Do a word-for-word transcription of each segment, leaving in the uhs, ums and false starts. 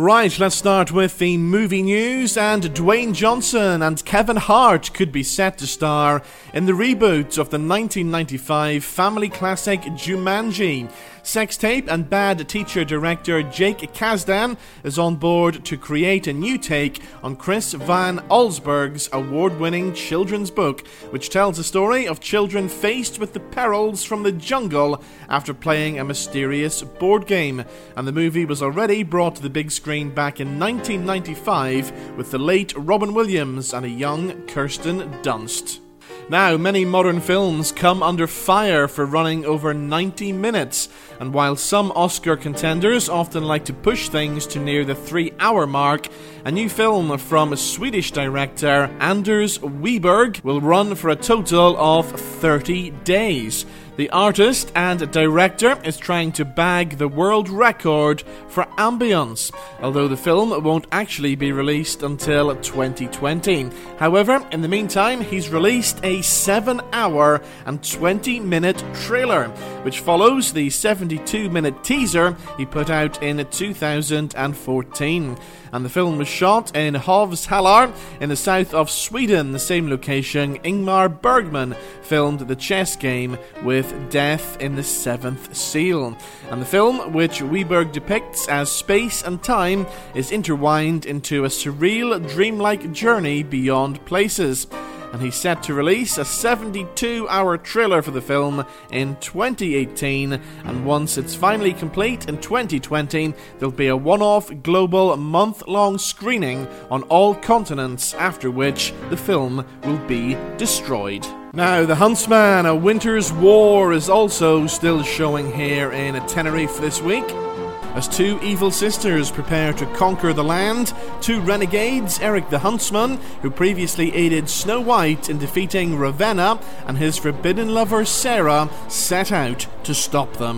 Right, let's start with the movie news, and Dwayne Johnson and Kevin Hart could be set to star in the reboot of the nineteen ninety-five family classic Jumanji. Sex tape and bad teacher director Jake Kasdan is on board to create a new take on Chris Van Allsburg's award-winning children's book, which tells the story of children faced with the perils from the jungle after playing a mysterious board game. And the movie was already brought to the big screen back in nineteen ninety-five with the late Robin Williams and a young Kirsten Dunst. Now, many modern films come under fire for running over ninety minutes, and while some Oscar contenders often like to push things to near the three-hour mark, a new film from Swedish director Anders Wiberg will run for a total of thirty days. The artist and director is trying to bag the world record for ambience, although the film won't actually be released until twenty twenty. However, in the meantime, he's released a seven hour and twenty minute trailer, which follows the seventy-two minute teaser he put out in two thousand fourteen. And the film was shot in Hovshallar in the south of Sweden, the same location Ingmar Bergman filmed The Chess Game with Death in the Seventh Seal. And the film, which Wiberg depicts as space and time, is intertwined into a surreal, dreamlike journey beyond places. And he's set to release a seventy-two hour trailer for the film in twenty eighteen, and once it's finally complete in twenty twenty, there'll be a one-off global month-long screening on all continents, after which the film will be destroyed. Now, The Huntsman, A Winter's War is also still showing here in Tenerife this week, as two evil sisters prepare to conquer the land. Two renegades, Eric the Huntsman, who previously aided Snow White in defeating Ravenna, and his forbidden lover Sarah, set out to stop them.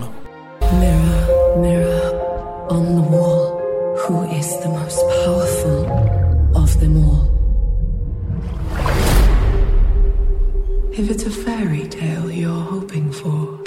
Mirror, mirror on the wall, who is the most powerful of them all? If it's a fairy tale you're hoping for,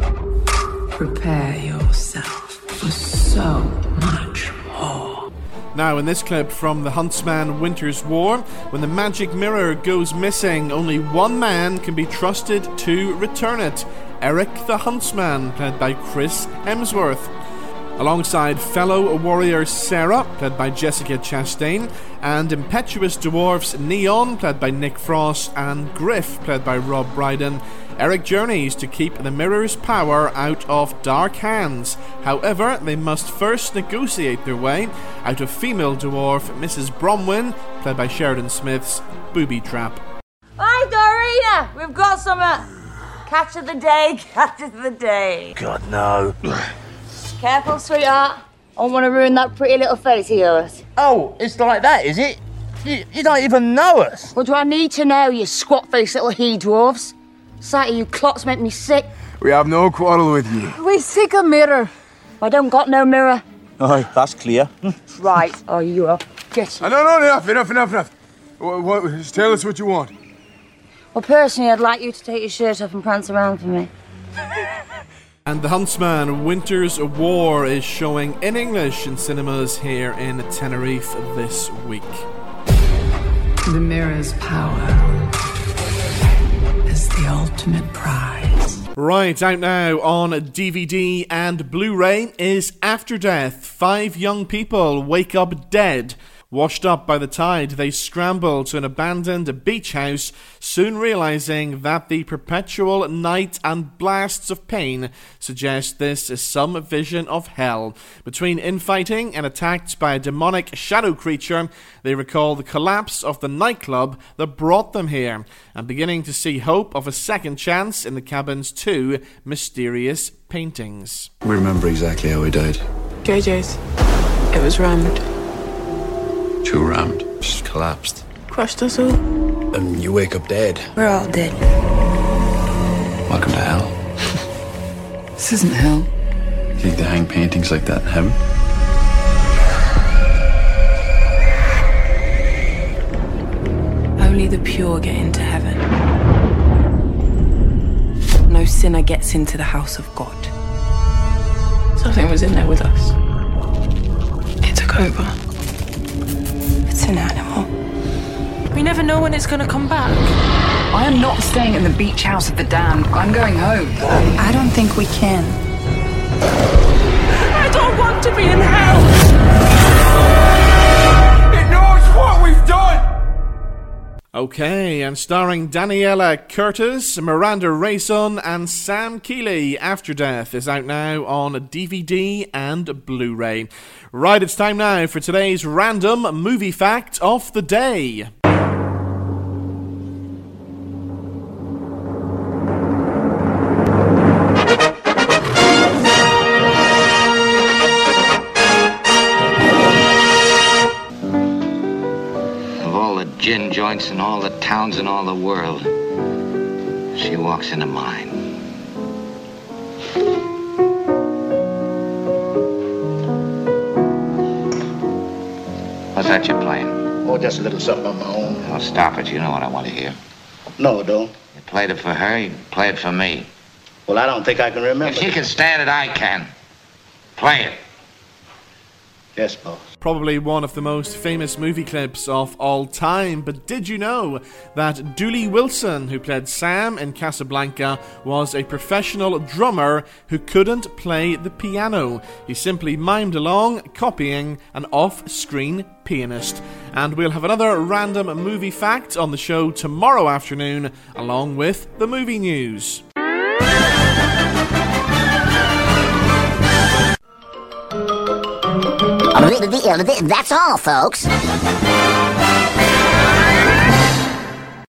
prepare yourself for so much more. Now, in this clip from The Huntsman Winter's War, when the magic mirror goes missing, only one man can be trusted to return it: Eric the Huntsman, played by Chris Hemsworth, alongside fellow warrior Sarah, played by Jessica Chastain, and impetuous dwarfs Neon, played by Nick Frost, and Griff, played by Rob Brydon. Eric journeys to keep the mirror's power out of dark hands. However, they must first negotiate their way out of female dwarf Missus Bromwyn, played by Sheridan Smith's booby trap. Hi, Dorina! We've got some uh, catch of the day, catch of the day. God, no. Careful, sweetheart. I don't want to ruin that pretty little face of yours. Oh, it's like that, is it? You, you don't even know us. What do I need to know, you squat-faced little he-dwarfs? Sight of you clocks make me sick. We have no quarrel with you. We seek a mirror. I don't got no mirror. Oh, that's clear. Right. Oh, you up. Get you. Oh, no, no, enough, enough, enough, enough. What, what, just tell us what you want. Well, personally, I'd like you to take your shirt off and prance around for me. And The Huntsman Winter's War is showing in English in cinemas here in Tenerife this week. The mirror's power is the ultimate prize. Right, out now on D V D and Blu-ray is After Death. Five young people wake up dead. Washed up by the tide, they scramble to an abandoned beach house, soon realizing that the perpetual night and blasts of pain suggest this is some vision of hell. Between infighting and attacked by a demonic shadow creature, they recall the collapse of the nightclub that brought them here, and beginning to see hope of a second chance in the cabin's two mysterious paintings. We remember exactly how he died. J J's. It was rammed. Too rammed. Just collapsed. Crushed us all. And you wake up dead. We're all dead. Welcome to hell. This isn't hell. You think they hang paintings like that in heaven? Only the pure get into heaven. No sinner gets into the house of God. Something was in there with us. It's a cobra. It's an animal. We never know when it's going to come back. I am not staying in the beach house of the damned. I'm going home. I don't think we can. I don't want to be in hell. It knows what we've done! Okay, and starring Daniela Curtis, Miranda Rayson, and Sam Keeley, After Death is out now on D V D and Blu-ray. Right, it's time now for today's random movie fact of the day. Gin joints in all the towns in all the world. She walks into mine. What's that you're playing? Oh, just a little something on my own. Oh, stop it. You know what I want to hear. No, don't. You played it for her, you play it for me. Well, I don't think I can remember. If she can stand it, I can. Play it. Yes, boss. Probably one of the most famous movie clips of all time, but did you know that Dooley Wilson, who played Sam in Casablanca, was a professional drummer who couldn't play the piano? He simply mimed along, copying an off-screen pianist. And we'll have another random movie fact on the show tomorrow afternoon, along with the movie news. That's all, folks.